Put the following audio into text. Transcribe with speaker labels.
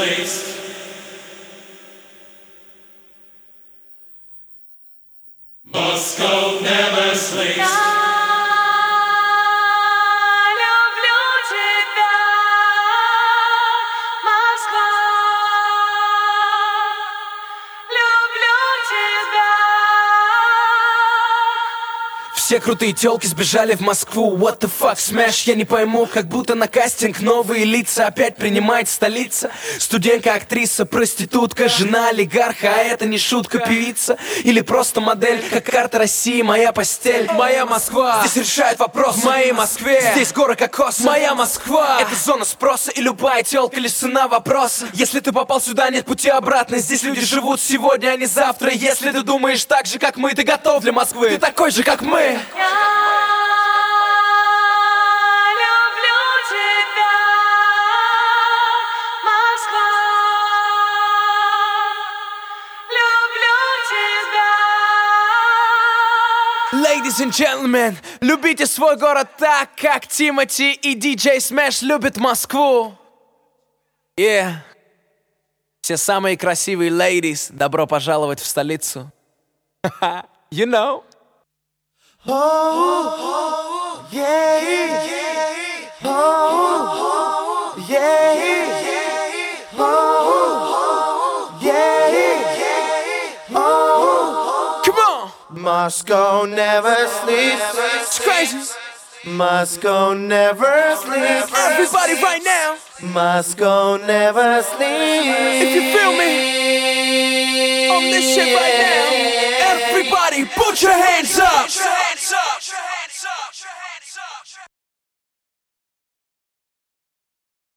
Speaker 1: sleeps. Moscow never sleeps.
Speaker 2: Все крутые тёлки сбежали в Москву. What the fuck, smash, я не пойму. Как будто на кастинг новые лица опять принимает столица. Студентка, актриса, проститутка, жена олигарха. А это не шутка, певица или просто модель. Как карта России, моя постель. Моя Москва, здесь решает вопрос. В моей Москве, здесь горы кокоса. Моя Москва, это зона спроса. И любая тёлка лишь цена вопроса. Если ты попал сюда, нет пути обратно. Здесь люди живут сегодня, а не завтра. Если ты думаешь так же, как мы, ты готов для Москвы. Ты такой же, как мы.
Speaker 3: Я люблю тебя, Москва, люблю тебя.
Speaker 2: Ladies and gentlemen, любите свой город так, как Тимати и DJ Smash любят Москву. Yeah. Все самые красивые ladies, добро пожаловать в столицу. You know. Oh, yeah, oh, yeah, oh, yeah, oh. Come on.
Speaker 4: Moscow never sleeps.
Speaker 2: It's crazy.
Speaker 4: Moscow never sleeps.
Speaker 2: Everybody right now.
Speaker 4: Moscow never sleeps.
Speaker 2: If you feel me on this shit right now, everybody put your hands up.